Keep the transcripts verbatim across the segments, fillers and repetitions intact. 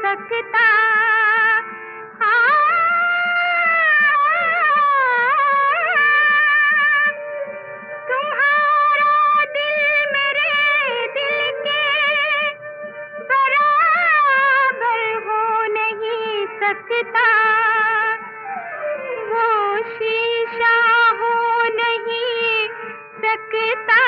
सकता। तुम्हारा दिल मेरे दिल के बराबर हो नहीं सकता। वो शीशा हो नहीं सकता,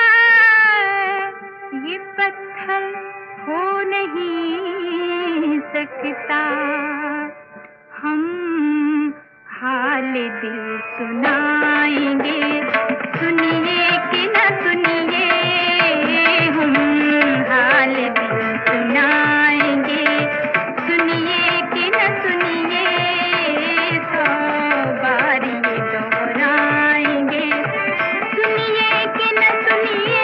ये पत्थर हो नहीं सकता। हम हाल दिल सुनाएंगे, सुनिए कि न सुनिए। हम हाल दिल सुनाएंगे, सुनिए कि न सुनिए। सौ बार ये दोहराएंगे, सुनिए कि न सुनिए।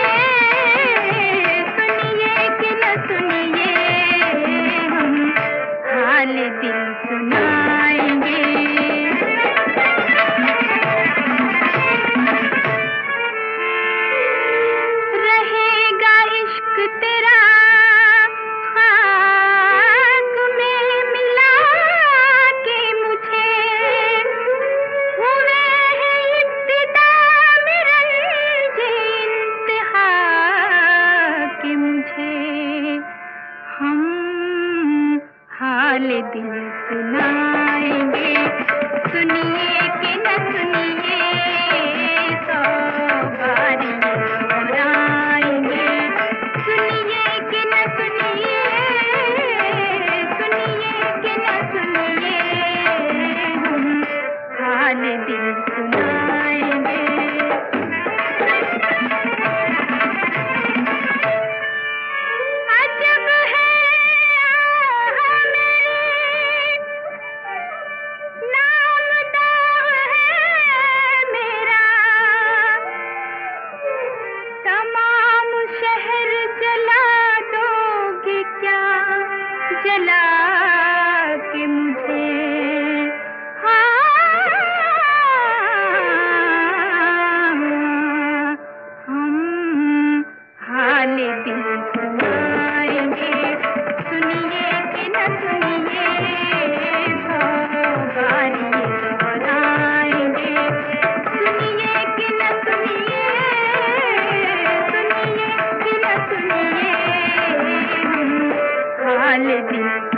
सुनिए कि न सुनिए। हम हाल दिल सुनाएंगे। रहेगा इश्क तेरा खाक में मिला के मुझे। हुए हैं इब्तिदा में रंजे इंतहा के मुझे। हम हाल दिल सुनाएंगे, सुनिए कि न सुनिए। सौ बार ये दोहराएंगे, सुनिए कि न सुनिए। सुनिए कि न सुनिए। हम हाल दिल सुनाएंगे। अजब है हमें नामदार है मेरा। तमाम शहर जला दोगे क्या, जला के मुझे। हाँ, हम हाल दिल सुनाएंगे, सुनिए कि न सुनिए। सौ बार ये दोहराएंगे, सुनिए कि न सुनिए। सुनिए कि न सुनिए। हम हाल दिल